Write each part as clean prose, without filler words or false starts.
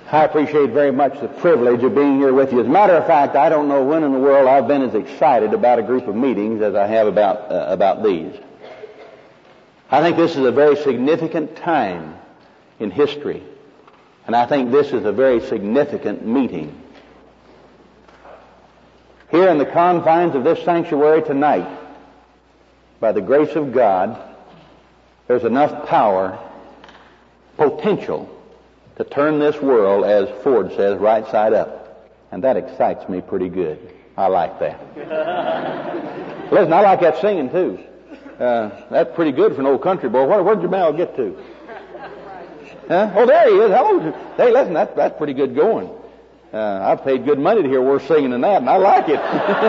I appreciate very much the privilege of being here with you. As a matter of fact, I don't know when in the world I've been as excited about a group of meetings as I have about these. I think this is a very significant time in history, and I think this is a very significant meeting. Here in the confines of this sanctuary tonight, by the grace of God, there's enough power, potential, to turn this world, as Ford says, right side up. And that excites me pretty good. I like that. Listen, I like that singing too. That's pretty good for an old country boy. Where'd your mouth get to? Huh? Oh, there he is. Hello. Hey, listen, that's pretty good going. I've paid good money to hear worse singing than that, and I like it.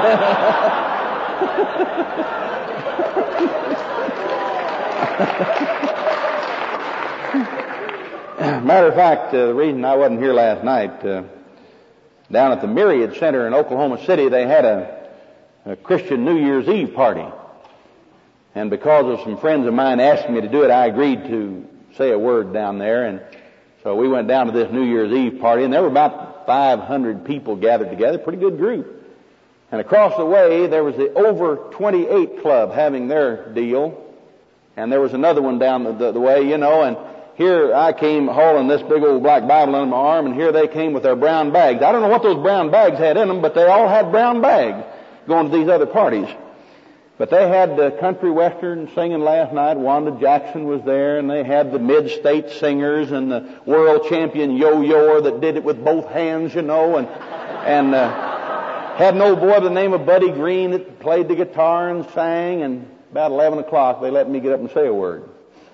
Matter of fact, the reason I wasn't here last night, down at the Myriad Center in Oklahoma City, they had a Christian New Year's Eve party. And because of some friends of mine asking me to do it, I agreed to say a word down there. And so we went down to this New Year's Eve party, and there were about 500 people gathered together, pretty good group. And across the way, there was the Over 28 Club having their deal. And there was another one down the way, you know, and here I came hauling this big old black Bible under my arm, and here they came with their brown bags. I don't know what those brown bags had in them, but they all had brown bags going to these other parties. But they had country western singing last night. Wanda Jackson was there, and they had the mid-state singers and the world champion yo-yoer that did it with both hands, you know, and had an old boy by the name of Buddy Green that played the guitar and sang, and about 11 o'clock they let me get up and say a word.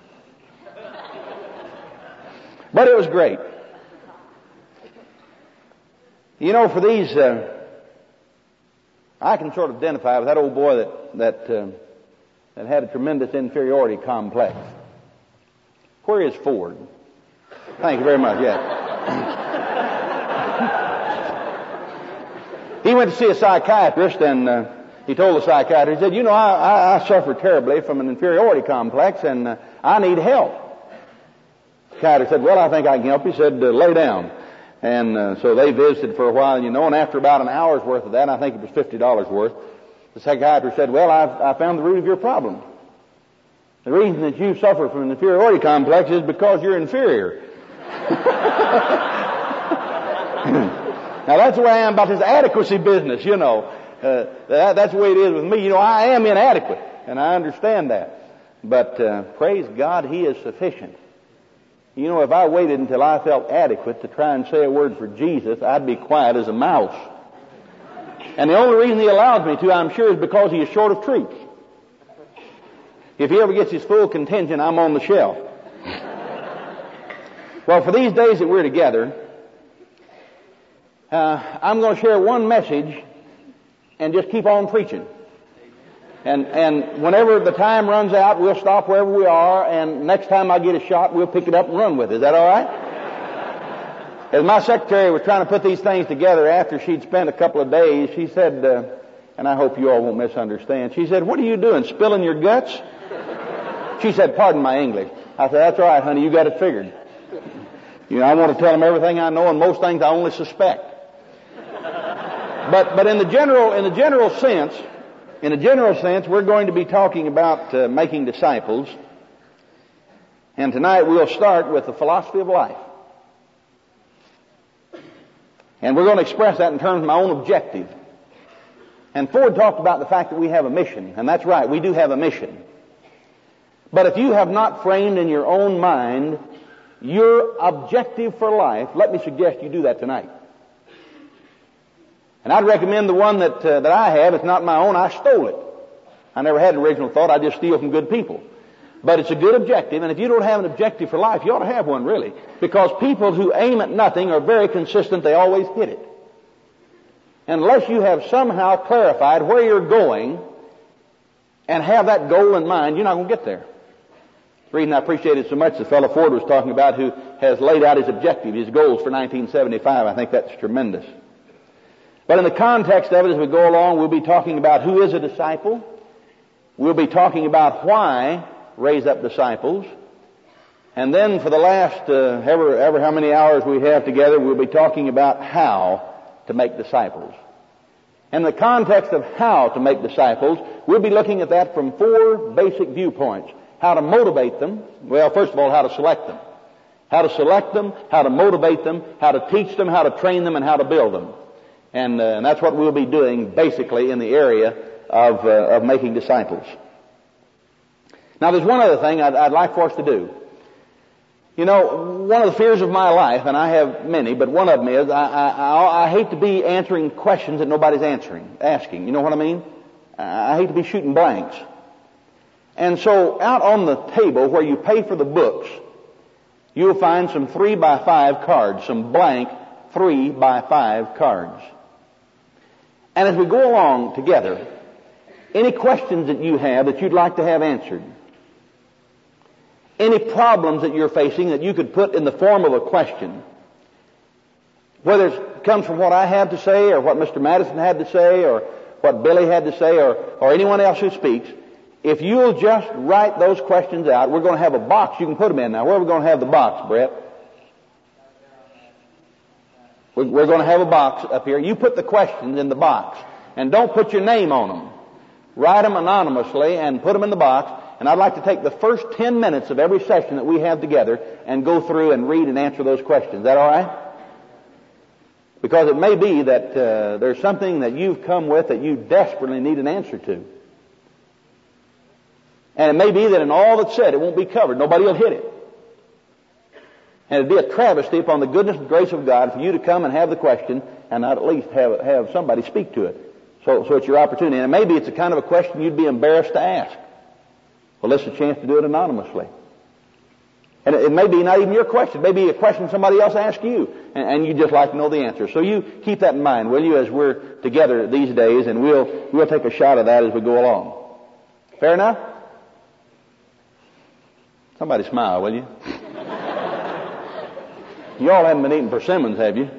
But it was great. You know, for these, I can sort of identify with that old boy that had a tremendous inferiority complex. Where is Ford? Thank you very much. Yeah. He went to see a psychiatrist, and he told the psychiatrist, he said, you know, I suffer terribly from an inferiority complex, and I need help. The psychiatrist said, well, I think I can help you. He said, lay down. And so they visited for a while, you know, and after about an hour's worth of that, I think it was $50 worth, the psychiatrist said, well, I found the root of your problem. The reason that you suffer from an inferiority complex is because you're inferior. Now, that's the way I am about this adequacy business, you know. That's the way it is with me. You know, I am inadequate, and I understand that. But praise God, He is sufficient. You know, if I waited until I felt adequate to try and say a word for Jesus, I'd be quiet as a mouse. And the only reason He allows me to, I'm sure, is because He is short of truth. If He ever gets His full contingent, I'm on the shelf. Well, for these days that we're together, I'm going to share one message and just keep on preaching. And whenever the time runs out, we'll stop wherever we are, and next time I get a shot, we'll pick it up and run with it. Is that all right? As my secretary was trying to put these things together after she'd spent a couple of days, she said, and I hope you all won't misunderstand, she said, what are you doing, spilling your guts? She said, pardon my English. I said, that's all right, honey, you got it figured. You know, I want to tell them everything I know, and most things I only suspect. But in the general sense, we're going to be talking about making disciples. And tonight we'll start with the philosophy of life. And we're going to express that in terms of my own objective. And Ford talked about the fact that we have a mission. And that's right, we do have a mission. But if you have not framed in your own mind your objective for life, let me suggest you do that tonight. And I'd recommend the one that I have. It's not my own. I stole it. I never had an original thought. I just steal from good people. But it's a good objective, and if you don't have an objective for life, you ought to have one, really. Because people who aim at nothing are very consistent. They always hit it. And unless you have somehow clarified where you're going and have that goal in mind, you're not going to get there. The reason I appreciate it so much, the fellow Ford was talking about who has laid out his objective, his goals for 1975. I think that's tremendous. But in the context of it, as we go along, we'll be talking about who is a disciple. We'll be talking about why raise up disciples. And then for the last ever how many hours we have together, we'll be talking about how to make disciples. In the context of how to make disciples, we'll be looking at that from 4 basic viewpoints. How to motivate them. Well, first of all, how to select them. How to select them, how to motivate them, how to teach them, how to train them, and how to build them. And that's what we'll be doing basically in the area of making disciples. Now, there's one other thing I'd like for us to do. You know, one of the fears of my life, and I have many, but one of them is I hate to be answering questions that nobody's asking. You know what I mean? I hate to be shooting blanks. And so out on the table where you pay for the books, you'll find some 3x5 cards, some blank 3x5 cards. And as we go along together, any questions that you have that you'd like to have answered, any problems that you're facing that you could put in the form of a question, whether it comes from what I have to say or what Mr. Madison had to say or what Billy had to say or anyone else who speaks, if you'll just write those questions out, we're going to have a box you can put them in. Now, where are we going to have the box, Brett? We're going to have a box up here. You put the questions in the box. And don't put your name on them. Write them anonymously and put them in the box. And I'd like to take the first 10 minutes of every session that we have together and go through and read and answer those questions. Is that all right? Because it may be that there's something that you've come with that you desperately need an answer to. And it may be that in all that's said, it won't be covered. Nobody will hit it. And it'd be a travesty upon the goodness and grace of God for you to come and have the question and not at least have somebody speak to it. So it's your opportunity. And maybe it's a kind of a question you'd be embarrassed to ask. Well, this is a chance to do it anonymously. And it may be not even your question. It may be a question somebody else asked you, and you'd just like to know the answer. So you keep that in mind, will you, as we're together these days, and we'll take a shot at that as we go along. Fair enough? Somebody smile, will you? You all haven't been eating persimmons, have you?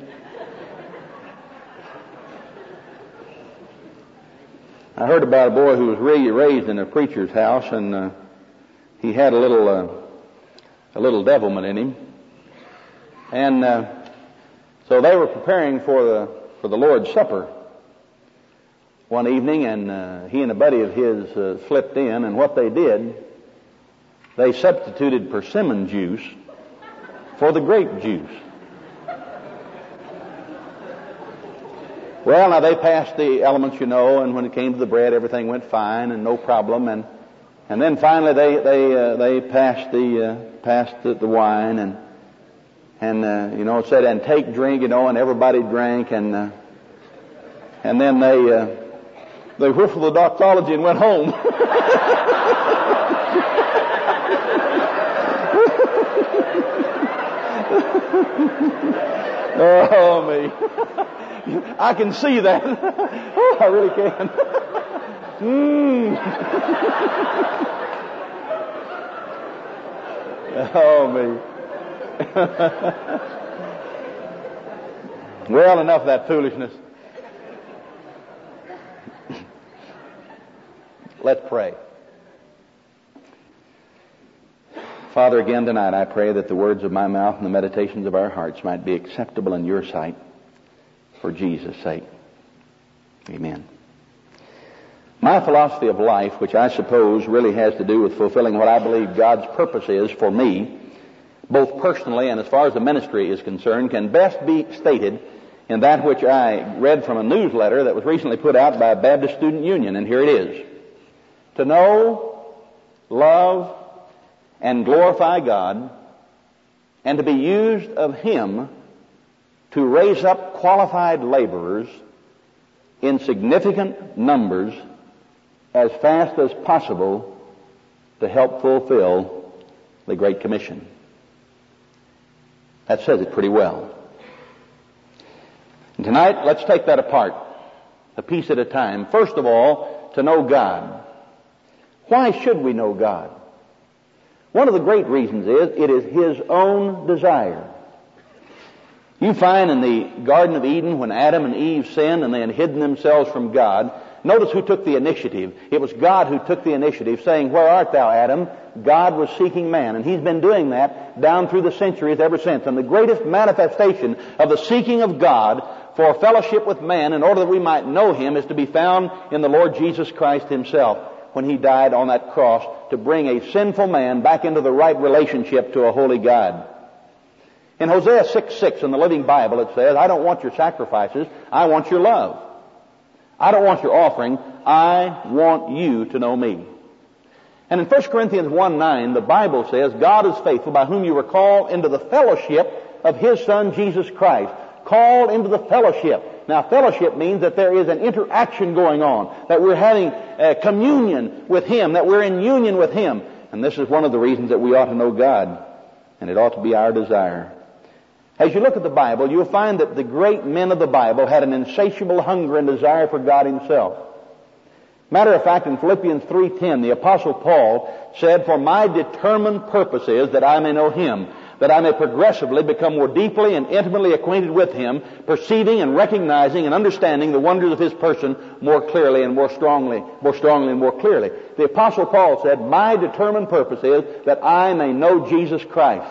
I heard about a boy who was raised in a preacher's house, and he had a little devilment in him. And so they were preparing for the Lord's Supper one evening, and he and a buddy of his slipped in, and what they did, they substituted persimmon juice for the grape juice. Well, now they passed the elements, you know, and when it came to the bread, everything went fine and no problem. And then finally they passed the wine and you know, it said, and take drink, you know, and everybody drank, and then they whiffled the doxology and went home. Oh, me. I can see that. Oh, I really can. Oh, me. Well, enough of that foolishness. Let's pray. Father, again tonight I pray that the words of my mouth and the meditations of our hearts might be acceptable in your sight for Jesus' sake. Amen. My philosophy of life, which I suppose really has to do with fulfilling what I believe God's purpose is for me, both personally and as far as the ministry is concerned, can best be stated in that which I read from a newsletter that was recently put out by Baptist Student Union, and here it is. To know, love, and glorify God, and to be used of Him to raise up qualified laborers in significant numbers as fast as possible to help fulfill the Great Commission. That says it pretty well. And tonight, let's take that apart, a piece at a time. First of all, to know God. Why should we know God? One of the great reasons is it is His own desire. You find in the Garden of Eden when Adam and Eve sinned and they had hidden themselves from God, Notice who took the initiative. It was God who took the initiative, saying, "Where art thou, Adam?" God was seeking man, and He's been doing that down through the centuries ever since. And the greatest manifestation of the seeking of God for fellowship with man in order that we might know Him is to be found in the Lord Jesus Christ Himself, when He died on that cross to bring a sinful man back into the right relationship to a holy God. In Hosea 6:6 in the Living Bible it says, "I don't want your sacrifices, I want your love. I don't want your offering, I want you to know me." And in 1 Corinthians 1:9 the Bible says, "God is faithful, by whom you were called into the fellowship of His Son Jesus Christ." Called into the fellowship. Now, fellowship means that there is an interaction going on, that we're having communion with Him, that we're in union with Him. And this is one of the reasons that we ought to know God, and it ought to be our desire. As you look at the Bible, you'll find that the great men of the Bible had an insatiable hunger and desire for God Himself. Matter of fact, in Philippians 3:10, the Apostle Paul said, "For my determined purpose is that I may know Him, that I may progressively become more deeply and intimately acquainted with Him, perceiving and recognizing and understanding the wonders of His person more clearly and more strongly and more clearly." The Apostle Paul said, "My determined purpose is that I may know Jesus Christ."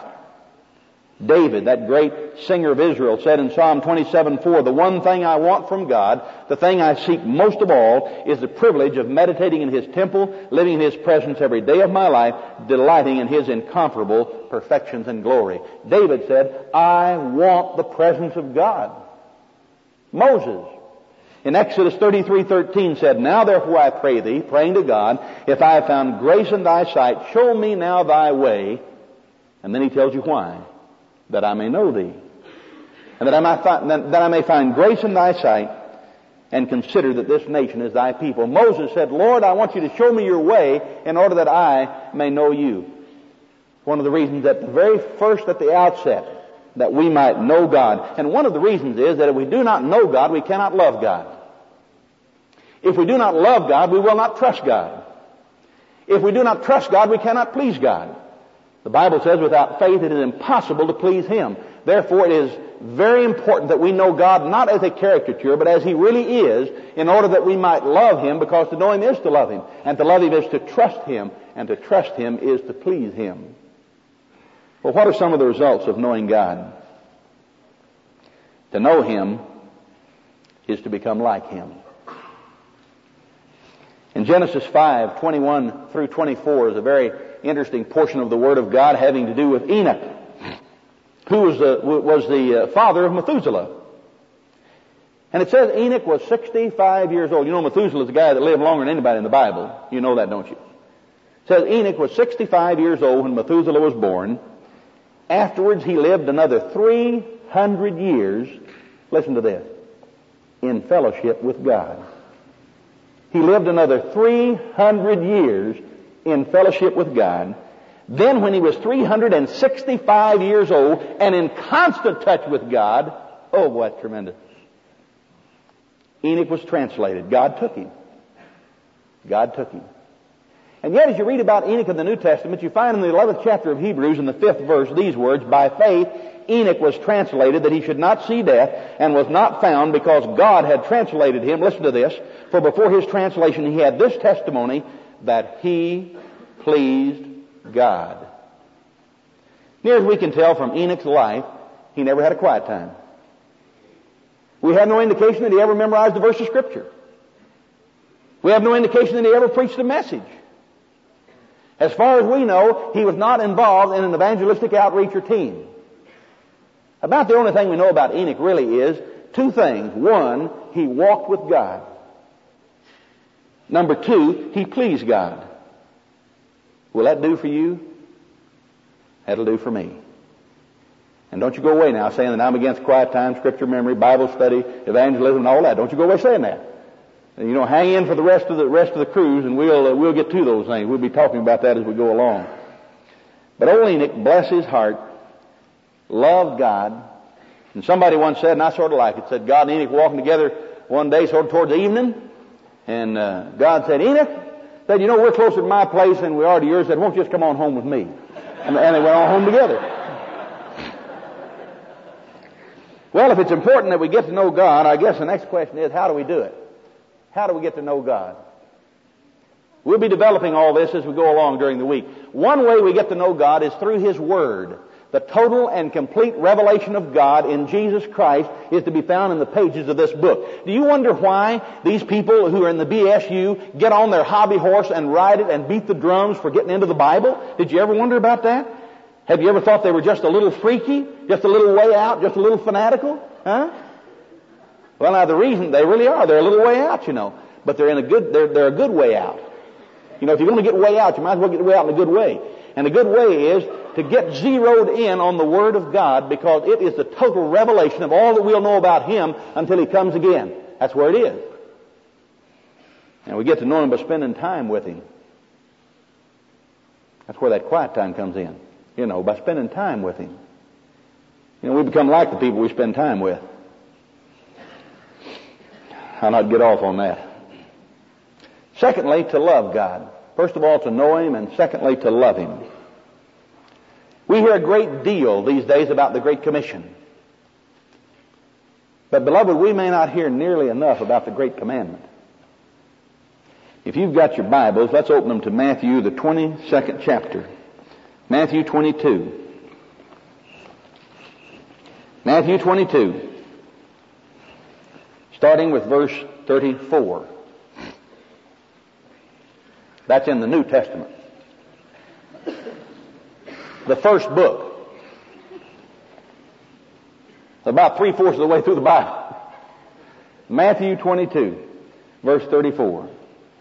David, that great singer of Israel, said in Psalm 27:4, "The one thing I want from God, the thing I seek most of all, is the privilege of meditating in His temple, living in His presence every day of my life, delighting in His incomparable perfections and glory." David said, "I want the presence of God." Moses, in Exodus 33:13 said, "Now therefore I pray thee," praying to God, "if I have found grace in thy sight, show me now thy way." And then he tells you why. "That I may know thee, and that I may find grace in thy sight, and consider that this nation is thy people." Moses said, "Lord, I want you to show me your way in order that I may know you." One of the reasons at the very first, at the outset, that we might know God. And one of the reasons is that if we do not know God, we cannot love God. If we do not love God, we will not trust God. If we do not trust God, we cannot please God. The Bible says without faith it is impossible to please Him. Therefore it is very important that we know God not as a caricature, but as He really is, in order that we might love Him, because to know Him is to love Him. And to love Him is to trust Him, and to trust Him is to please Him. Well, what are some of the results of knowing God? To know Him is to become like Him. In Genesis 5:21 through 24 is a very interesting portion of the Word of God having to do with Enoch, who was the father of Methuselah. And it says Enoch was 65 years old. You know Methuselah is the guy that lived longer than anybody in the Bible. You know that, don't you? It says Enoch was 65 years old when Methuselah was born. Afterwards he lived another 300 years, listen to this, in fellowship with God. He lived another 300 years in fellowship with God. Then when he was 365 years old and in constant touch with God, oh, what tremendous. Enoch was translated. God took him. God took him. And yet as you read about Enoch in the New Testament, you find in the 11th chapter of Hebrews in the 5th verse these words, "By faith Enoch was translated that he should not see death, and was not found because God had translated him." Listen to this. "For before his translation he had this testimony, that he pleased God." Near as we can tell from Enoch's life, he never had a quiet time. We have no indication that he ever memorized a verse of Scripture. We have no indication that he ever preached a message. As far as we know, he was not involved in an evangelistic outreach or team. About the only thing we know about Enoch really is two things. One, he walked with God. Number two, he pleased God. Will that do for you? That'll do for me. And don't you go away now saying that I'm against quiet time, Scripture memory, Bible study, evangelism, and all that. Don't you go away saying that. You know, hang in for the rest of the cruise, and we'll get to those things. We'll be talking about that as we go along. But old Enoch, bless his heart, loved God. And somebody once said, and I sort of like it, said God and Enoch walking together one day sort of towards the evening, and God said, "Enoch," said, "you know, we're closer to my place than we are to yours. Said, won't you just come on home with me?" And they went on home together. Well, if it's important that we get to know God, I guess the next question is, how do we do it? How do we get to know God? We'll be developing all this as we go along during the week. One way we get to know God is through His Word. The total and complete revelation of God in Jesus Christ is to be found in the pages of this book. Do you wonder why these people who are in the BSU get on their hobby horse and ride it and beat the drums for getting into the Bible? Did you ever wonder about that? Have you ever thought they were just a little freaky, just a little way out, just a little fanatical? Huh? Well, now the reason they really are, they're a little way out, you know, but they're a good way out. You know, if you're going to get way out, you might as well get way out in a good way. And the good way is to get zeroed in on the Word of God, because it is the total revelation of all that we'll know about Him until He comes again. That's where it is. And we get to know Him by spending time with Him. That's where that quiet time comes in. You know, by spending time with Him. You know, we become like the people we spend time with. I'll not get off on that. Secondly, to love God. First of all, to know Him, and secondly, to love Him. We hear a great deal these days about the Great Commission. But, beloved, we may not hear nearly enough about the Great Commandment. If you've got your Bibles, let's open them to Matthew, the 22nd chapter. Matthew 22. Matthew 22. Starting with verse 34. That's in the New Testament. The first book. About 3/4 of the way through the Bible. Matthew 22, verse 34.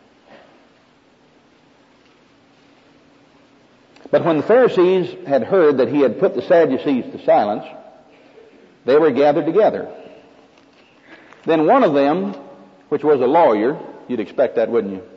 But when the Pharisees had heard that He had put the Sadducees to silence, they were gathered together. Then one of them, which was a lawyer, you'd expect that, wouldn't you,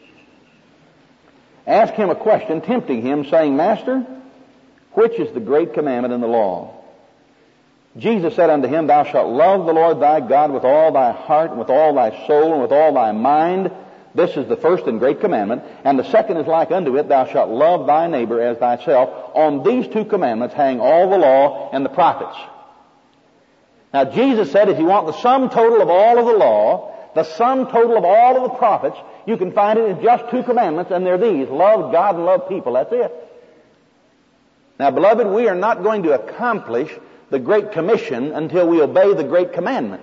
asked Him a question, tempting Him, saying, Master, which is the great commandment in the law? Jesus said unto him, Thou shalt love the Lord thy God with all thy heart, and with all thy soul, and with all thy mind. This is the first and great commandment. And the second is like unto it, Thou shalt love thy neighbor as thyself. On these two commandments hang all the law and the prophets. Now Jesus said, if you want the sum total of all of the law, the sum total of all of the prophets, you can find it in just two commandments, and they're these: love God and love people. That's it. Now, beloved, we are not going to accomplish the Great Commission until we obey the Great Commandment.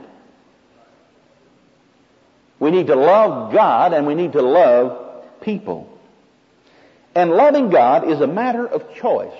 We need to love God and we need to love people. And loving God is a matter of choice.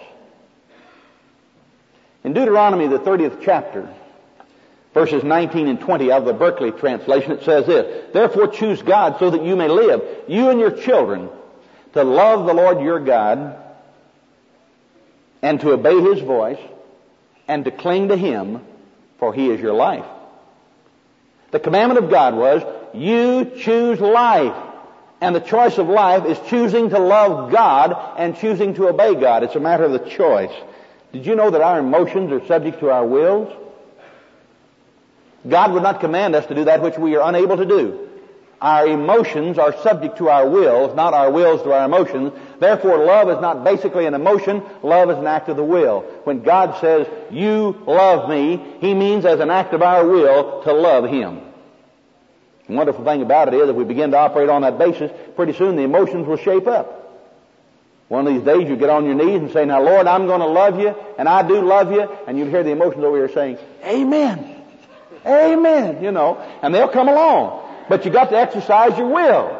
In Deuteronomy, the 30th chapter, verses 19 and 20 out of the Berkeley translation, it says this: Therefore choose God so that you may live, you and your children, to love the Lord your God, and to obey His voice, and to cling to Him, for He is your life. The commandment of God was, you choose life. And the choice of life is choosing to love God and choosing to obey God. It's a matter of the choice. Did you know that our emotions are subject to our wills? God would not command us to do that which we are unable to do. Our emotions are subject to our wills, not our wills to our emotions. Therefore, love is not basically an emotion. Love is an act of the will. When God says, you love me, He means as an act of our will to love Him. The wonderful thing about it is, if we begin to operate on that basis, pretty soon the emotions will shape up. One of these days you get on your knees and say, now Lord, I'm going to love you, and I do love you, and you hear the emotions over here saying, Amen. Amen, you know, and they'll come along. But you got to exercise your will.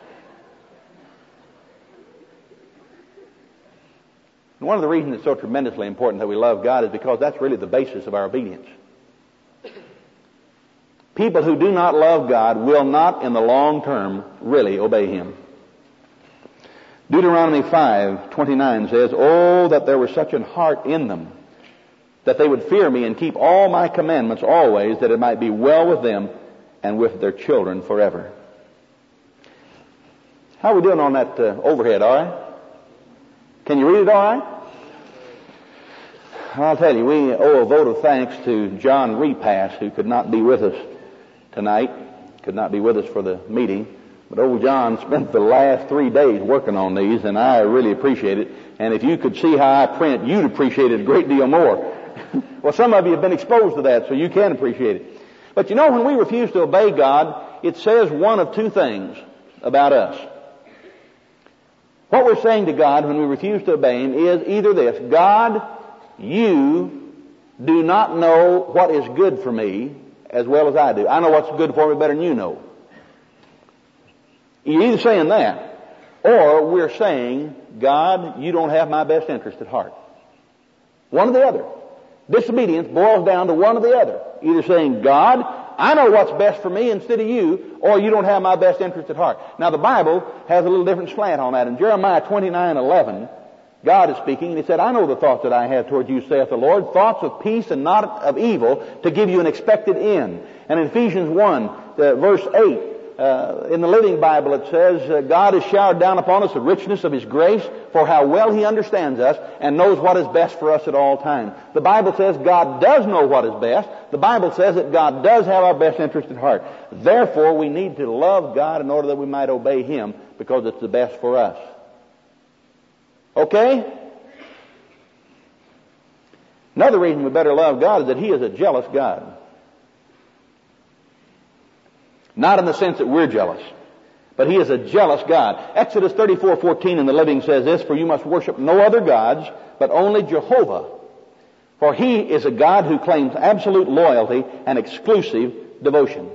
And one of the reasons it's so tremendously important that we love God is because that's really the basis of our obedience. People who do not love God will not, in the long term, really obey Him. Deuteronomy 5:29 says, Oh, that there were such an heart in them, that they would fear me and keep all my commandments always, that it might be well with them and with their children forever. How are we doing on that overhead, all right? Can you read it all right? I'll tell you, we owe a vote of thanks to John Repass, who could not be with us tonight, could not be with us for the meeting. But old John spent the last 3 days working on these, and I really appreciate it. And if you could see how I print, you'd appreciate it a great deal more. Well, some of you have been exposed to that, so you can appreciate it. But you know, when we refuse to obey God, it says one of two things about us. What we're saying to God when we refuse to obey Him is either this: God, you do not know what is good for me as well as I do. I know what's good for me better than you know. You're either saying that, or we're saying, God, you don't have my best interest at heart. One or the other. Disobedience boils down to one or the other. Either saying, God, I know what's best for me instead of you, or you don't have my best interest at heart. Now the Bible has a little different slant on that. In Jeremiah 29:11, God is speaking, and He said, I know the thoughts that I have toward you, saith the Lord, thoughts of peace and not of evil, to give you an expected end. And in Ephesians 1, verse 8, in the Living Bible it says, God has showered down upon us the richness of His grace, for how well He understands us and knows what is best for us at all times. The Bible says God does know what is best. The Bible says that God does have our best interest at heart. Therefore, we need to love God in order that we might obey Him, because it's the best for us. Okay? Another reason we better love God is that He is a jealous God. Not in the sense that we're jealous, but He is a jealous God. Exodus 34:14 in the Living says this, for you must worship no other gods, but only Jehovah. For He is a God who claims absolute loyalty and exclusive devotion.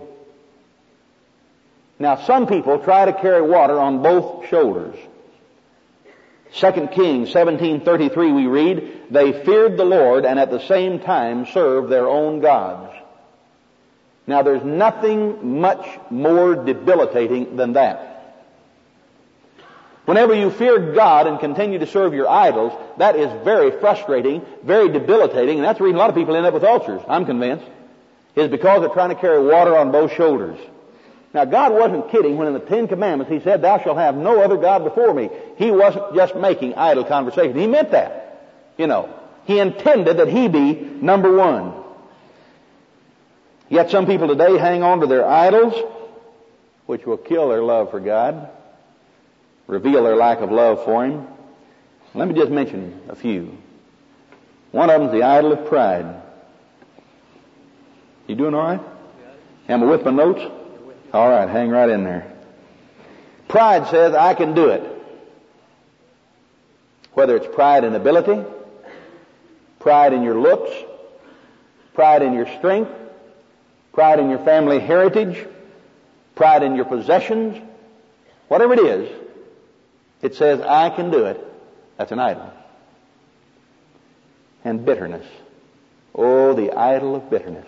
Now some people try to carry water on both shoulders. 2 Kings 17:33 we read, they feared the Lord and at the same time served their own gods. Now there's nothing much more debilitating than that. Whenever you fear God and continue to serve your idols, that is very frustrating, very debilitating, and that's the reason a lot of people end up with ulcers, I'm convinced, is because they're trying to carry water on both shoulders. Now God wasn't kidding when in the Ten Commandments He said, thou shalt have no other God before me. He wasn't just making idle conversation. He meant that. He intended that He be number one. Yet some people today hang on to their idols, which will kill their love for God, reveal their lack of love for Him. Let me just mention a few. One of them is the idol of pride. You doing all right? Am I with my notes? All right, hang right in there. Pride says, I can do it. Whether it's pride in ability, pride in your looks, pride in your strength, pride in your family heritage, pride in your possessions, whatever it is, it says, I can do it. That's an idol. And bitterness. Oh, the idol of bitterness.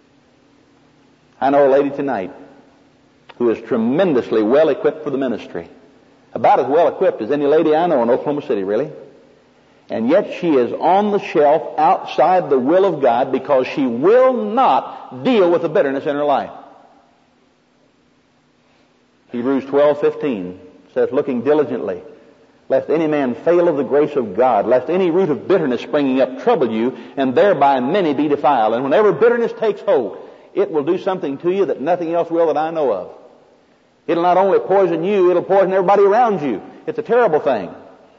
I know a lady tonight who is tremendously well equipped for the ministry. About as well equipped as any lady I know in Oklahoma City, really. And yet she is on the shelf outside the will of God because she will not deal with the bitterness in her life. Hebrews 12:15 says, looking diligently, lest any man fail of the grace of God, lest any root of bitterness springing up trouble you, and thereby many be defiled. And whenever bitterness takes hold, it will do something to you that nothing else will that I know of. It'll not only poison you, it'll poison everybody around you. It's a terrible thing.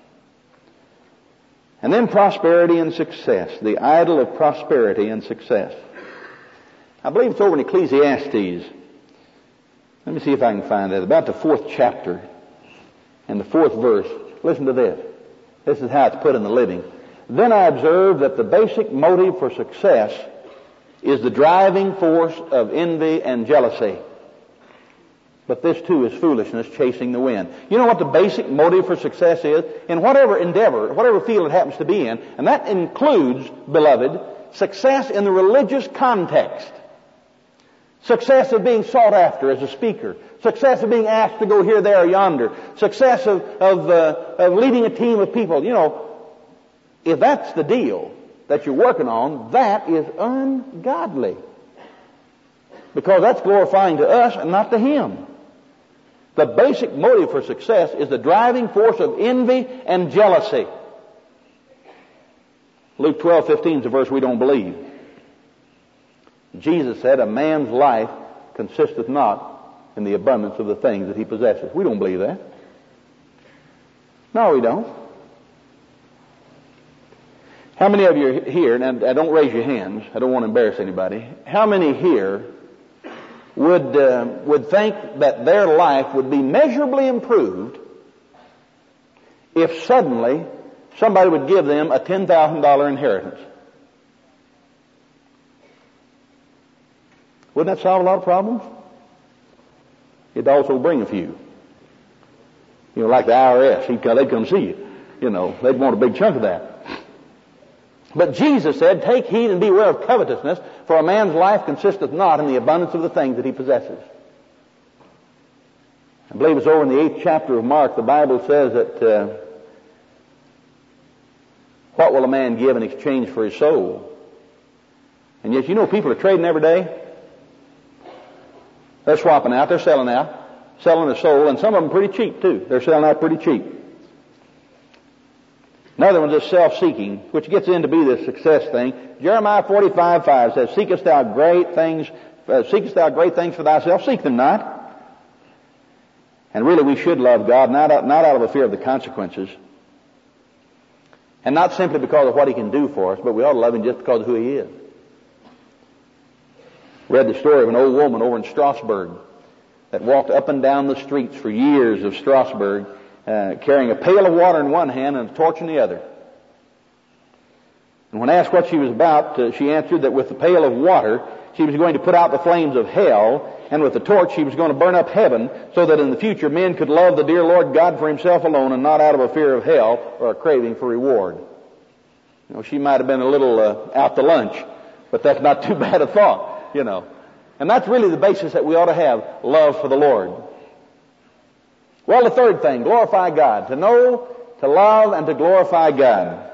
And then prosperity and success, the idol of prosperity and success. I believe it's over in Ecclesiastes. Let me see if I can find that. About the 4th chapter and the 4th verse. Listen to this. This is how it's put in the Living. Then I observed that the basic motive for success is the driving force of envy and jealousy. But this too is foolishness chasing the wind. You know what the basic motive for success is? In whatever endeavor, whatever field it happens to be in, and that includes, beloved, success in the religious context. Success of being sought after as a speaker. Success of being asked to go here, there, or yonder. Success of leading a team of people. If that's the deal that you're working on, that is ungodly. Because that's glorifying to us and not to Him. The basic motive for success is the driving force of envy and jealousy. Luke 12:15 is a verse we don't believe. Jesus said, a man's life consisteth not in the abundance of the things that he possesses. We don't believe that. No, we don't. How many of you are here, and don't raise your hands, I don't want to embarrass anybody. How many here would think that their life would be measurably improved if suddenly somebody would give them a $10,000 inheritance. Wouldn't that solve a lot of problems? It'd also bring a few. You know, like the IRS, they'd come see you. You know, they'd want a big chunk of that. But Jesus said, "Take heed and beware of covetousness, for a man's life consisteth not in the abundance of the things that he possesses." I believe it's over in the 8th chapter of Mark. The Bible says that what will a man give in exchange for his soul? And yet, you know, people are trading every day. They're swapping out. They're selling out. Selling their soul, and some of them pretty cheap, too. They're selling out pretty cheap. Another one is self-seeking, which gets in to be this success thing. Jeremiah 45:5 says, Seekest thou great things for thyself? Seek them not. And really we should love God, not out of a fear of the consequences. And not simply because of what He can do for us, but we ought to love Him just because of who He is. Read the story of an old woman over in Strasbourg that walked up and down the streets for years of Strasbourg, carrying a pail of water in one hand and a torch in the other. And when asked what she was about, she answered that with the pail of water, she was going to put out the flames of hell, and with the torch, she was going to burn up heaven, so that in the future men could love the dear Lord God for Himself alone, and not out of a fear of hell or a craving for reward. You know, she might have been a little out to lunch, but that's not too bad a thought, you know. And that's really the basis that we ought to have, love for the Lord. Well, the third thing, glorify God. To know, to love, and to glorify God.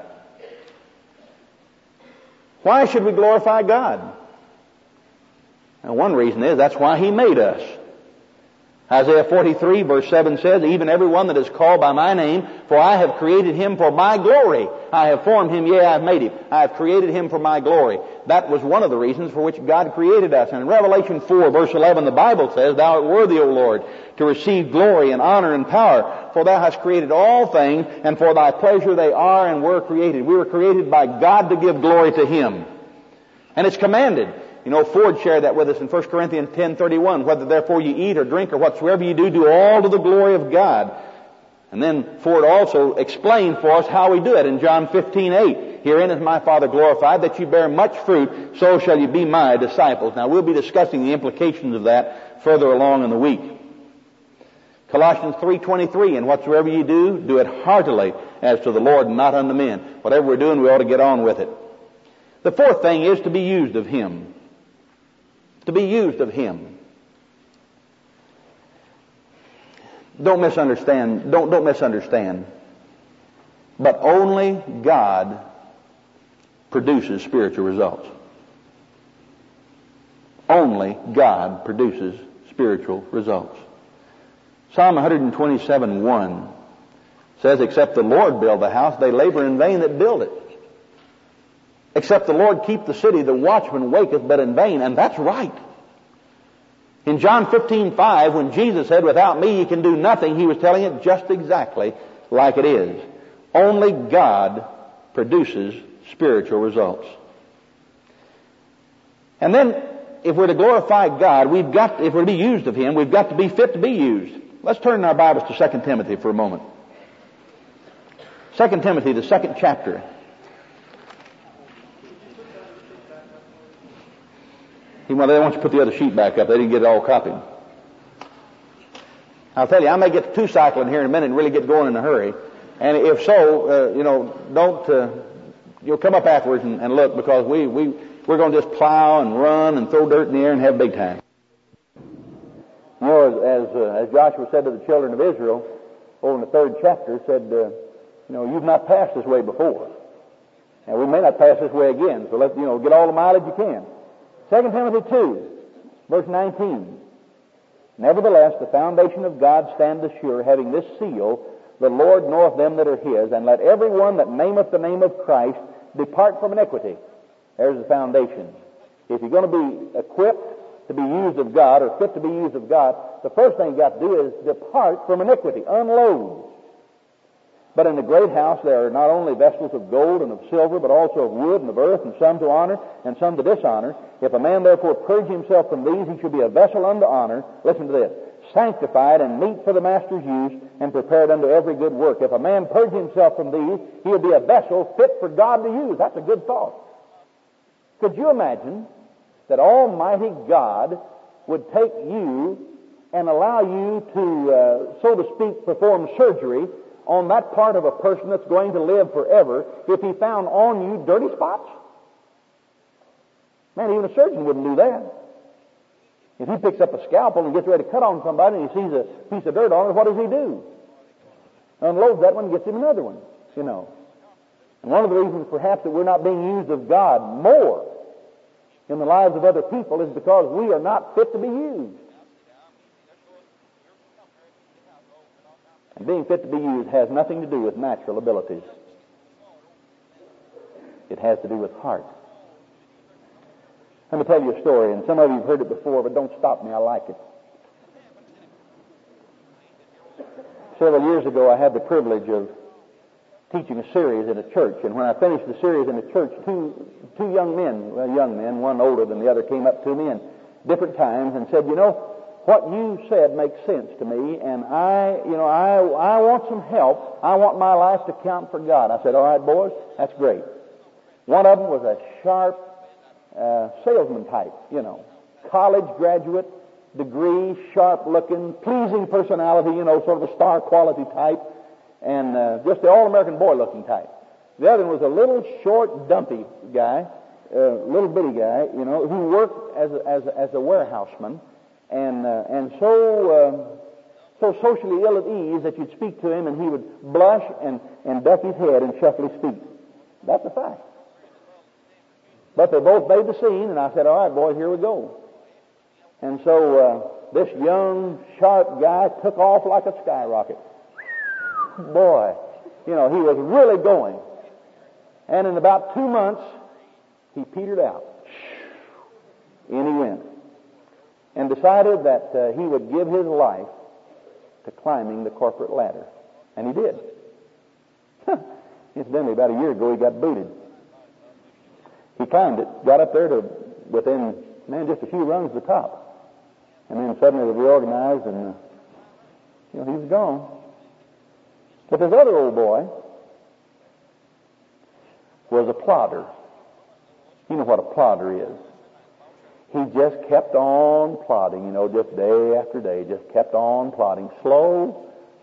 Why should we glorify God? And one reason is that's why He made us. Isaiah 43 verse 7 says, Even every one that is called by my name, for I have created him for my glory. I have formed him, yea, I have made him. I have created him for my glory. That was one of the reasons for which God created us. And in Revelation 4 verse 11, the Bible says, Thou art worthy, O Lord, to receive glory and honor and power, for Thou hast created all things, and for Thy pleasure they are and were created. We were created by God to give glory to Him. And it's commanded. You know, Ford shared that with us in 1 Corinthians 10:31. Whether therefore you eat or drink or whatsoever you do, do all to the glory of God. And then Ford also explained for us how we do it in John 15:8. Herein is my Father glorified, that you bear much fruit, so shall you be my disciples. Now we'll be discussing the implications of that further along in the week. Colossians 3:23, and whatsoever you do, do it heartily as to the Lord and not unto men. Whatever we're doing, we ought to get on with it. The fourth thing is to be used of Him. To be used of Him. Don't misunderstand. Don't misunderstand. But only God produces spiritual results. Only God produces spiritual results. Psalm 127:1 says, Except the Lord build the house, they labor in vain that build it. Except the Lord keep the city, the watchman waketh but in vain. And that's right. In John 15:5, when Jesus said, Without me you can do nothing, He was telling it just exactly like it is. Only God produces spiritual results. And then, if we're to glorify God, if we're to be used of Him, we've got to be fit to be used. Let's turn in our Bibles to 2 Timothy for a moment. 2 Timothy, the 2nd chapter. Well, they want you to put the other sheet back up. They didn't get it all copied. I'll tell you, I may get to two-cycling here in a minute and really get going in a hurry. And if so, you'll come up afterwards and look, because we're going to just plow and run and throw dirt in the air and have big time. You know, as Joshua said to the children of Israel over in the 3rd chapter, said, you've not passed this way before. And we may not pass this way again, so let's, get all the mileage you can. 2 Timothy 2, verse 19. Nevertheless, the foundation of God standeth sure, having this seal, the Lord knoweth them that are His, and let every one that nameth the name of Christ depart from iniquity. There's the foundation. If you're going to be equipped to be used of God, or fit to be used of God, the first thing you got to do is depart from iniquity. Unload. But in the great house there are not only vessels of gold and of silver, but also of wood and of earth, and some to honor and some to dishonor. If a man therefore purge himself from these, he shall be a vessel unto honor. Listen to this. Sanctified and meet for the master's use, and prepared unto every good work. If a man purge himself from these, he'll be a vessel fit for God to use. That's a good thought. Could you imagine that Almighty God would take you and allow you to, so to speak, perform surgery on that part of a person that's going to live forever if he found on you dirty spots? Man, even a surgeon wouldn't do that. If he picks up a scalpel and gets ready to cut on somebody and he sees a piece of dirt on it, what does he do? Unloads that one and gets him another one, you know. And one of the reasons perhaps that we're not being used of God more in the lives of other people is because we are not fit to be used. And being fit to be used has nothing to do with natural abilities. It has to do with heart. Let me tell you a story, and some of you have heard it before, but don't stop me. I like it. Several years ago, I had the privilege of teaching a series in a church, and when I finished the series in the church, two young men, one older than the other, came up to me in different times and said, "You know, what you said makes sense to me, and I want some help. I want my life to count for God." I said, "All right, boys, that's great." One of them was a sharp salesman type, you know, college graduate, degree, sharp-looking, pleasing personality, you know, sort of a star quality type, and just the all-American boy-looking type. The other one was a little short, dumpy guy, little bitty guy, you know, who worked as a warehouseman, and so socially ill at ease that you'd speak to him and he would blush and duck his head and shuffle his feet. That's a fact. But they both made the scene, and I said, "All right, boys, here we go." And so this young, sharp guy took off like a skyrocket. Boy, you know, he was really going. And in about 2 months, he petered out. In he went. And decided that he would give his life to climbing the corporate ladder. And he did. Incidentally, about a year ago, he got booted. He climbed it, got up there to within, just a few rungs of the top. And then suddenly they reorganized and, he was gone. But this other old boy was a plodder. You know what a plodder is. He just kept on plodding, just day after day, just kept on plodding. Slow,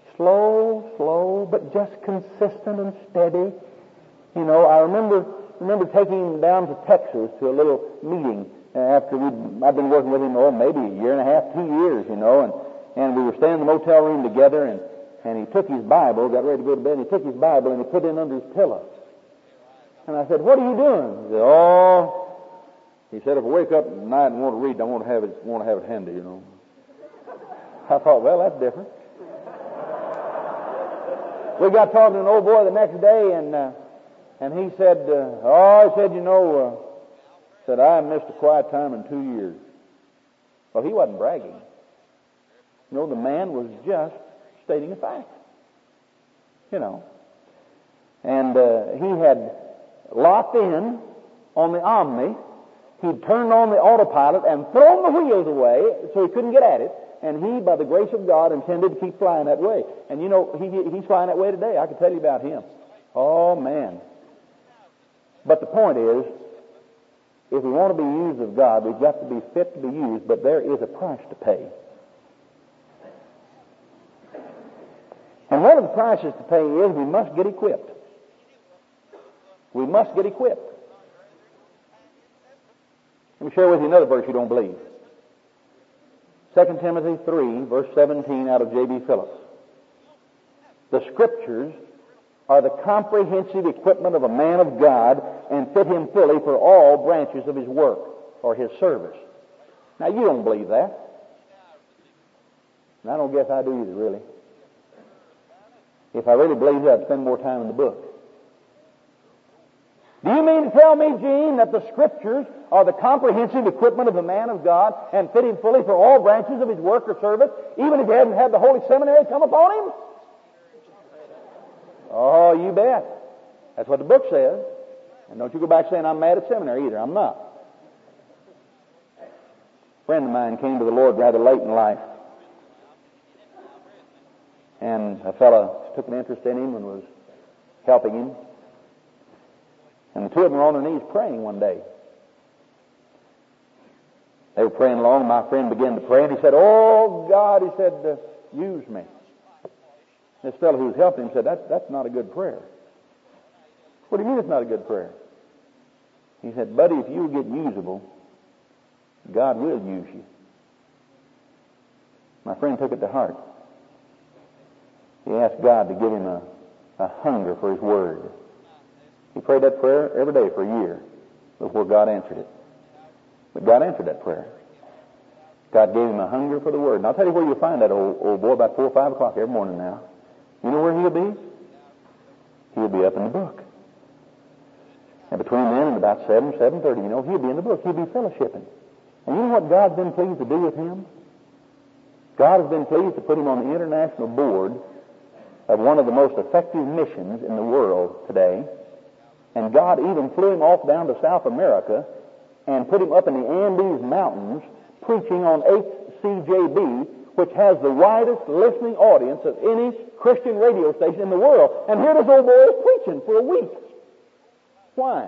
but just consistent and steady. I remember taking him down to Texas to a little meeting after I'd been working with him, maybe a year and a half, 2 years, and we were staying in the motel room together, and he took his Bible, got ready to go to bed, and he took his Bible and he put it in under his pillow. And I said, "What are you doing?" He said, "If I wake up at night and want to read, I want to have it handy, I thought, well, that's different. We got talking to an old boy the next day, and he said, I haven't missed a quiet time in 2 years. Well, he wasn't bragging. The man was just stating a fact. And he had locked in on the Omni. He'd turned on the autopilot and thrown the wheels away so he couldn't get at it. And he, by the grace of God, intended to keep flying that way. And he's flying that way today. I can tell you about him. Oh, man. But the point is, if we want to be used of God, we've got to be fit to be used, but there is a price to pay. And one of the prices to pay is we must get equipped. We must get equipped. Let me share with you another verse you don't believe. 2 Timothy 3, verse 17 out of J.B. Phillips. The Scriptures are the comprehensive equipment of a man of God and fit him fully for all branches of his work or his service. Now, you don't believe that. And I don't guess I do either, really. If I really believed it, I'd spend more time in the book. Do you mean to tell me, Gene, that the Scriptures are the comprehensive equipment of a man of God and fit him fully for all branches of his work or service, even if he hadn't had the Holy Seminary come upon him? Oh, you bet. That's what the book says. And don't you go back saying I'm mad at seminary either. I'm not. A friend of mine came to the Lord rather late in life. And a fellow took an interest in him and was helping him. And the two of them were on their knees praying one day. They were praying along. My friend began to pray, and he said, "Oh, God," he said, "use me." This fellow who was helping him said, that's not a good prayer." "What do you mean it's not a good prayer?" He said, "Buddy, if you get usable, God will use you." My friend took it to heart. He asked God to give him a hunger for His Word. He prayed that prayer every day for a year before God answered it. But God answered that prayer. God gave him a hunger for the Word. And I'll tell you where you'll find that old boy about 4 or 5 o'clock every morning now. You know where he'll be? He'll be up in the book. And between then and about 7:30, he'll be in the book. He'll be fellowshipping. And you know what God's been pleased to do with him? God has been pleased to put him on the international board of one of the most effective missions in the world today. And God even flew him off down to South America and put him up in the Andes Mountains preaching on HCJB, which has the widest listening audience of any Christian radio station in the world. And here this old boy is preaching for a week. Why?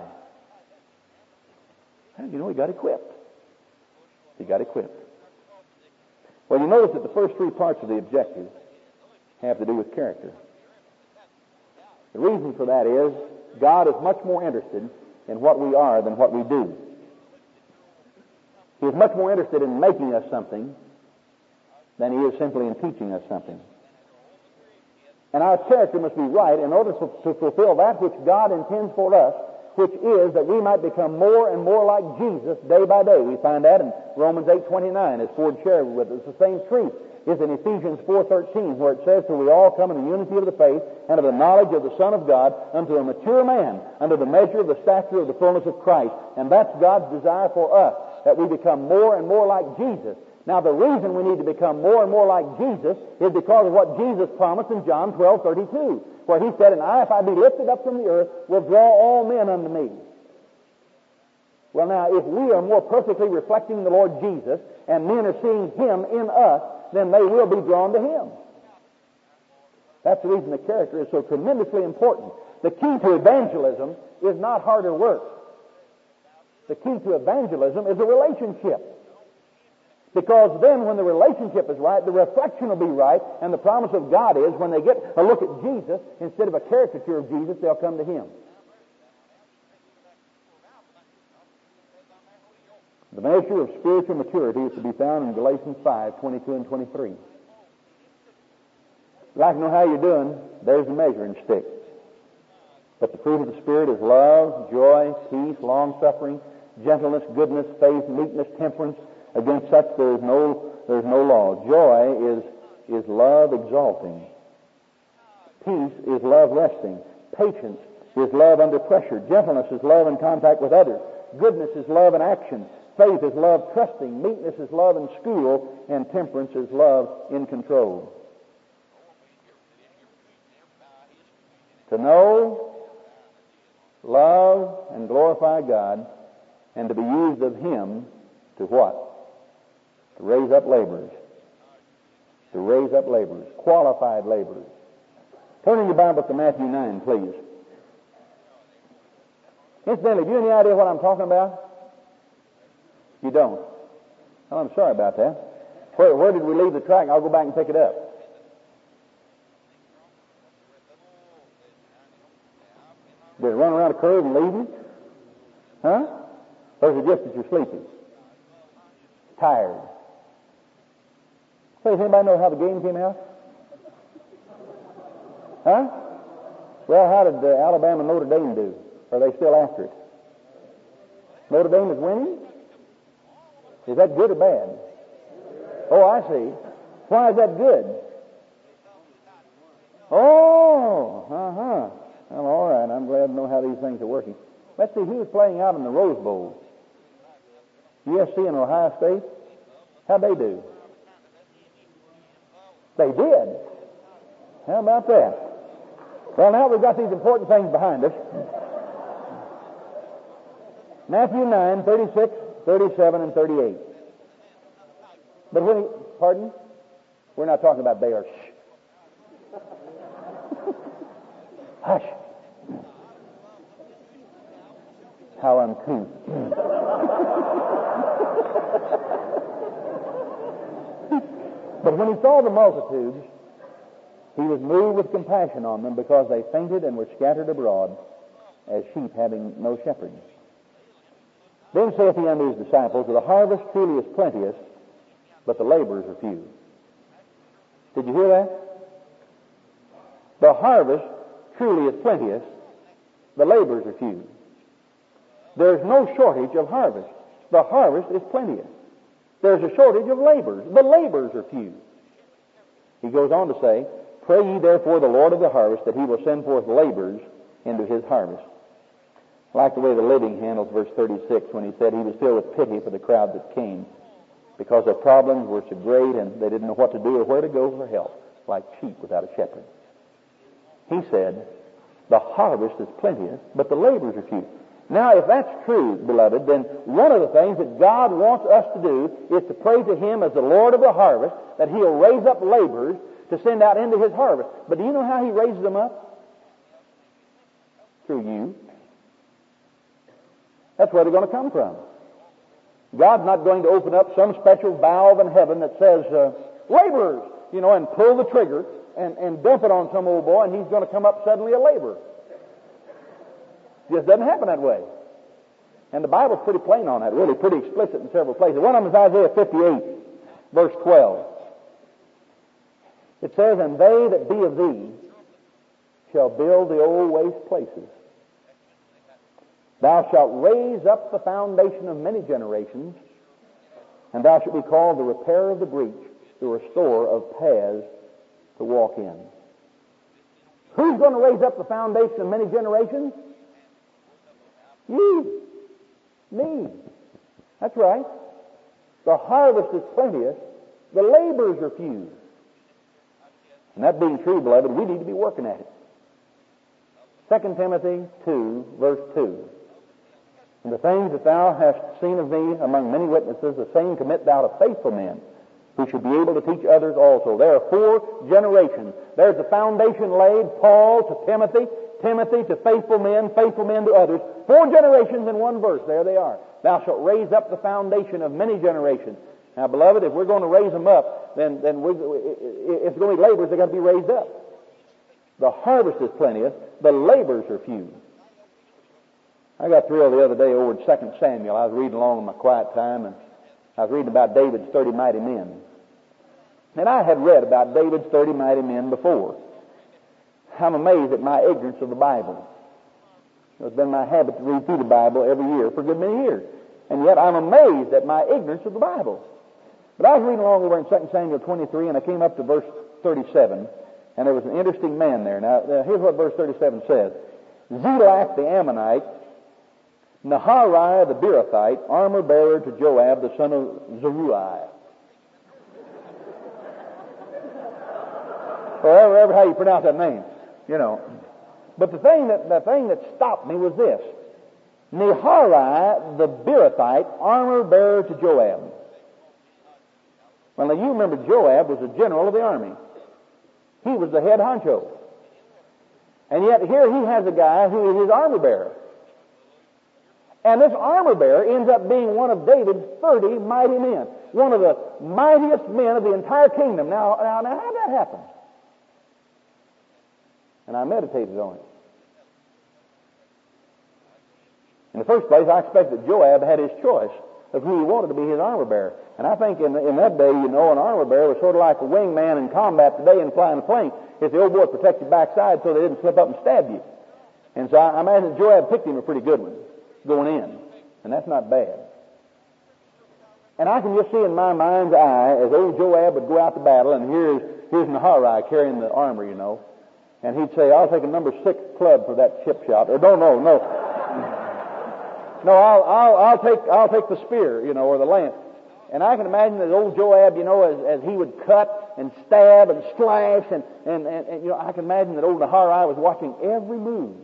And he got equipped. He got equipped. Well, you notice that the first 3 parts of the objective have to do with character. The reason for that is God is much more interested in what we are than what we do. He is much more interested in making us something than He is simply in teaching us something. And our character must be right in order to fulfill that which God intends for us, which is that we might become more and more like Jesus day by day. We find that in Romans 8:29, as Ford shared with us. The same truth is in Ephesians 4:13, where it says, "Till we all come in the unity of the faith and of the knowledge of the Son of God, unto a mature man, unto the measure of the stature of the fullness of Christ." And that's God's desire for us, that we become more and more like Jesus. Now, the reason we need to become more and more like Jesus is because of what Jesus promised in John 12:32, where He said, "And I, if I be lifted up from the earth, will draw all men unto me." Well, now, if we are more perfectly reflecting the Lord Jesus, and men are seeing Him in us, then they will be drawn to Him. That's the reason the character is so tremendously important. The key to evangelism is not harder work. The key to evangelism is a relationship. Because then when the relationship is right, the reflection will be right, and the promise of God is when they get a look at Jesus, instead of a caricature of Jesus, they'll come to Him. The measure of spiritual maturity is to be found in Galatians 5:22 and 23. If you'd like to know how you're doing, there's the measuring stick. But the fruit of the Spirit is love, joy, peace, long-suffering, gentleness, goodness, faith, meekness, temperance. Against such there is no law. Joy is love exalting. Peace is love resting. Patience is love under pressure. Gentleness is love in contact with others. Goodness is love in action. Faith is love trusting. Meekness is love in school. And temperance is love in control. To know, love, and glorify God, and to be used of Him to what? To raise up laborers. To raise up laborers. Qualified laborers. Turn in your Bible to Matthew 9, please. Incidentally, have you any idea what I'm talking about? You don't? Well, I'm sorry about that. Where did we leave the track? I'll go back and pick it up. Did it run around a curve and leave you? Huh? Or is it just that you're sleepy? Tired? Say, does anybody know how the game came out? Huh? Well, how did Alabama and Notre Dame do? Are they still after it? Notre Dame is winning? Is that good or bad? Oh, I see. Why is that good? Oh, Well, all right. I'm glad to know how these things are working. Let's see, who was playing out in the Rose Bowl? USC and Ohio State? How'd they do? They did. How about that? Well, now we've got these important things behind us. Matthew 9, 36, 37, and 38. But when pardon? We're not talking about bears. Shh. Hush. How uncouth. But when he saw the multitudes, he was moved with compassion on them, because they fainted and were scattered abroad as sheep having no shepherd. Then saith he unto his disciples, the harvest truly is plenteous, but the laborers are few. Did you hear that? The harvest truly is plenteous, the laborers are few. There's no shortage of harvest. The harvest is plenteous. There's a shortage of laborers. The laborers are few. He goes on to say, pray ye therefore the Lord of the harvest, that he will send forth laborers into his harvest. I like the way the Living handles verse 36 when he said he was filled with pity for the crowd that came, because their problems were so great and they didn't know what to do or where to go for help, like sheep without a shepherd. He said, the harvest is plenteous, but the laborers are few. Now, if that's true, beloved, then one of the things that God wants us to do is to pray to him as the Lord of the harvest, that he'll raise up laborers to send out into his harvest. But do you know how he raises them up? Through you. That's where they're going to come from. God's not going to open up some special valve in heaven that says, laborers, and pull the trigger and dump it on some old boy, and he's going to come up suddenly a laborer. It just doesn't happen that way. And the Bible's pretty plain on that, really pretty explicit in several places. One of them is Isaiah 58, verse 12. It says, and they that be of thee shall build the old waste places. Thou shalt raise up the foundation of many generations, and thou shalt be called the repairer of the breach, the restorer of paths to walk in. Who's going to raise up the foundation of many generations? You. Me. That's right. The harvest is plenteous, the laborers are few. And that being true, beloved, we need to be working at it. 2 Timothy 2, verse 2. And the things that thou hast seen of me among many witnesses, the same commit thou to faithful men, who should be able to teach others also. There are 4 generations. There's the foundation laid, Paul to Timothy, Timothy to faithful men to others. 4 generations in one verse. There they are. Thou shalt raise up the foundation of many generations. Now, beloved, if we're going to raise them up, then if it's going to be laborers, they've got to be raised up. The harvest is plenteous, the laborers are few. I got thrilled the other day over in 2 Samuel. I was reading along in my quiet time, and I was reading about David's 30 mighty men. And I had read about David's 30 mighty men before. I'm amazed at my ignorance of the Bible. It's been my habit to read through the Bible every year for a good many years. And yet I'm amazed at my ignorance of the Bible. But I was reading along over in 2 Samuel 23, and I came up to verse 37, and there was an interesting man there. Now, here's what verse 37 says. Zelak the Ammonite, Nahariah the Beerothite, armor-bearer to Joab the son of Zeruiah. Or whatever how you pronounce that name, But the thing that stopped me was this. Nahariah the Beerothite, armor-bearer to Joab. Well, now you remember Joab was the general of the army. He was the head honcho. And yet here he has a guy who is his armor-bearer. And this armor-bearer ends up being one of David's 30 mighty men. One of the mightiest men of the entire kingdom. Now how did that happen? And I meditated on it. In the first place, I expect that Joab had his choice of who he wanted to be his armor-bearer. And I think in that day, an armor-bearer was sort of like a wingman in combat today in flying a plane. If the old boy protect your backside so they didn't slip up and stab you. And so I imagine Joab picked him a pretty good one going in. And that's not bad. And I can just see in my mind's eye as old Joab would go out to battle, and here's Nahariah carrying the armor, And he'd say, I'll take a number 6 club for that chip shot. Or no. No, I'll take the spear, or the lance. And I can imagine that old Joab, as he would cut and stab and slash and you know, I can imagine that old Naharai was watching every move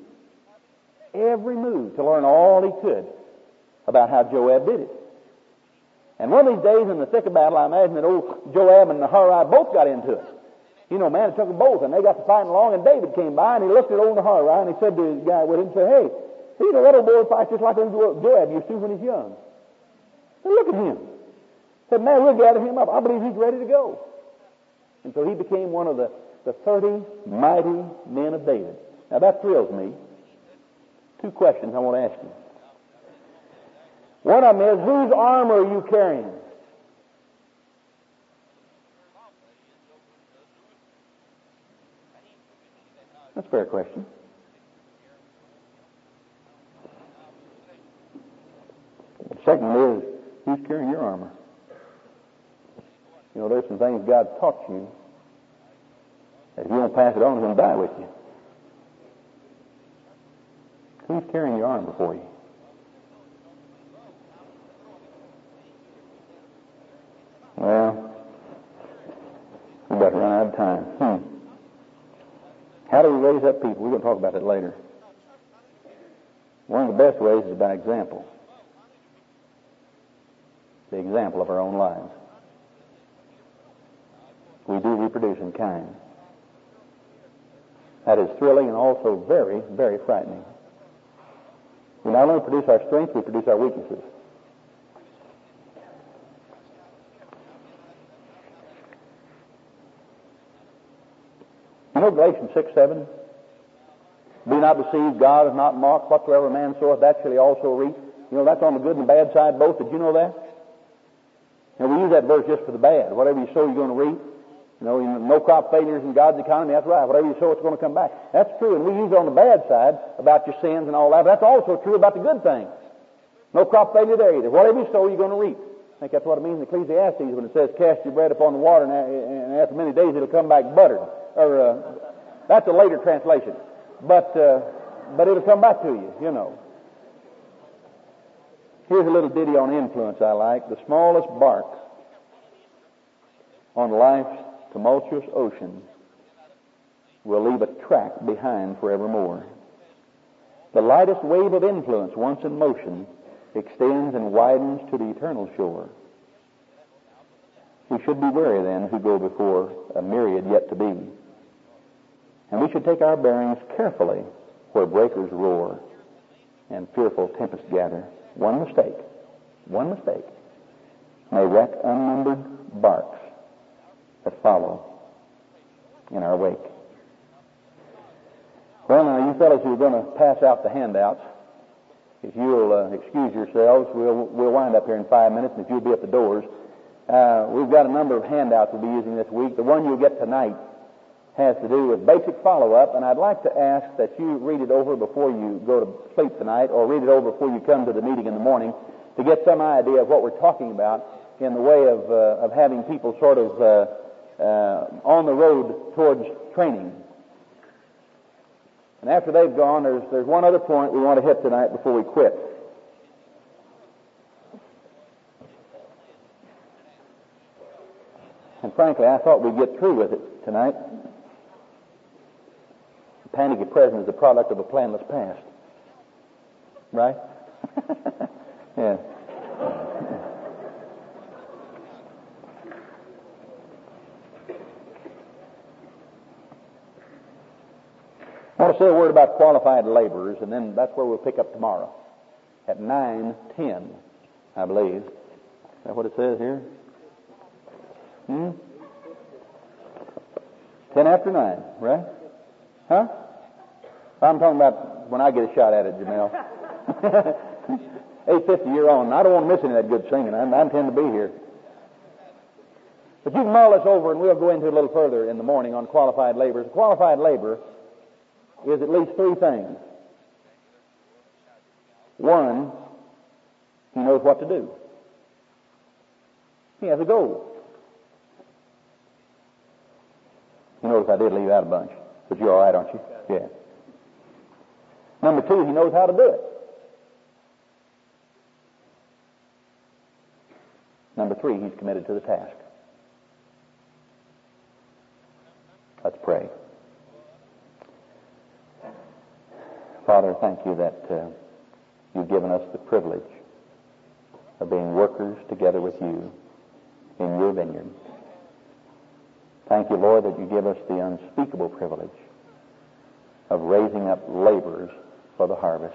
to learn all he could about how Joab did it. And one of these days in the thick of battle, I imagine that old Joab and Naharai both got into it. You know, man, it took them both, and they got to fighting along, and David came by, and he looked at old Naharai, and he said to the guy with him, hey, he's a little boy fights just like old Joab used to when he's young. And look at him. He said, man, we'll gather him up. I believe he's ready to go. And so he became one of the 30 mighty men of David. Now that thrills me. Two questions I want to ask you. One of them is, whose armor are you carrying? That's a fair question. The second is, who's carrying your armor? You know, there's some things God taught you that if you don't pass it on, it's going to die with you. Who's carrying your armor for you? Well, we better run out of time. How do we raise up people? We're going to talk about that later. One of the best ways is by example. The example of our own lives. We do reproduce in kind. That is thrilling and also very, very frightening. We not only produce our strengths, we produce our weaknesses. You know Galatians 6:7? Be not deceived, God is not mocked. Whatsoever a man soweth, that shall he also reap. You know, that's on the good and the bad side both. Did you know that? And we use that verse just for the bad. Whatever you sow, you're going to reap. You know, no crop failures in God's economy. That's right. Whatever you sow, it's going to come back. That's true. And we use it on the bad side about your sins and all that. But that's also true about the good things. No crop failure there either. Whatever you sow, you're going to reap. I think that's what it means in Ecclesiastes when it says, cast your bread upon the water, and after many days it'll come back buttered. That's a later translation. But it'll come back to you, you know. Here's a little ditty on influence I like. The smallest bark on life's tumultuous ocean will leave a track behind forevermore. The lightest wave of influence, once in motion, extends and widens to the eternal shore. We should be wary then who go before a myriad yet to be. And we should take our bearings carefully where breakers roar and fearful tempests gather. One mistake may wreck unnumbered barks that follow in our wake. Well, now, you fellows who are going to pass out the handouts, if you'll excuse yourselves, we'll wind up here in 5 minutes, and if you'll be at the doors. We've got a number of handouts we'll be using this week. The one you'll get tonight has to do with basic follow-up, and I'd like to ask that you read it over before you go to sleep tonight, or read it over before you come to the meeting in the morning, to get some idea of what we're talking about in the way of having people sort of on the road towards training. And after they've gone, there's one other point we want to hit tonight before we quit. And frankly, I thought we'd get through with it tonight. The panic at present is the product of a planless past. Right? Yeah. I want to say a word about qualified laborers, and then that's where we'll pick up tomorrow at 9:10, I believe. Is that what it says here? 10 after 9, right? Huh? I'm talking about when I get a shot at it, Jamel. 8:50, you're on. I don't want to miss any of that good singing. I intend to be here. But you can mull this over, and we'll go into it a little further in the morning on qualified laborers. Qualified labor is at least three things. One, he knows what to do. He has a goal. You notice I did leave out a bunch, but you're all right, aren't you? Yeah. Number two, he knows how to do it. Number three, he's committed to the task. Father, thank you that you've given us the privilege of being workers together with you in your vineyard. Thank you, Lord, that you give us the unspeakable privilege of raising up laborers for the harvest.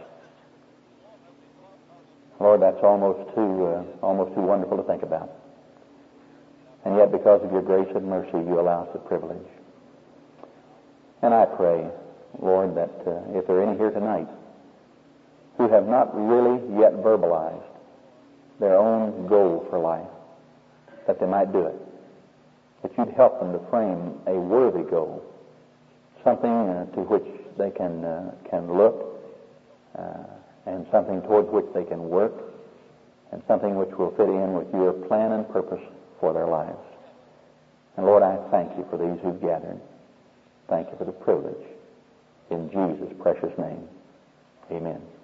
Lord, that's almost too wonderful to think about. And yet, because of your grace and mercy, you allow us the privilege. And I pray, Lord, that if there are any here tonight who have not really yet verbalized their own goal for life, that they might do it. That you'd help them to frame a worthy goal, something to which they can look, and something towards which they can work, and something which will fit in with your plan and purpose for their lives. And Lord, I thank you for these who've gathered. Thank you for the privilege. In Jesus' precious name, amen.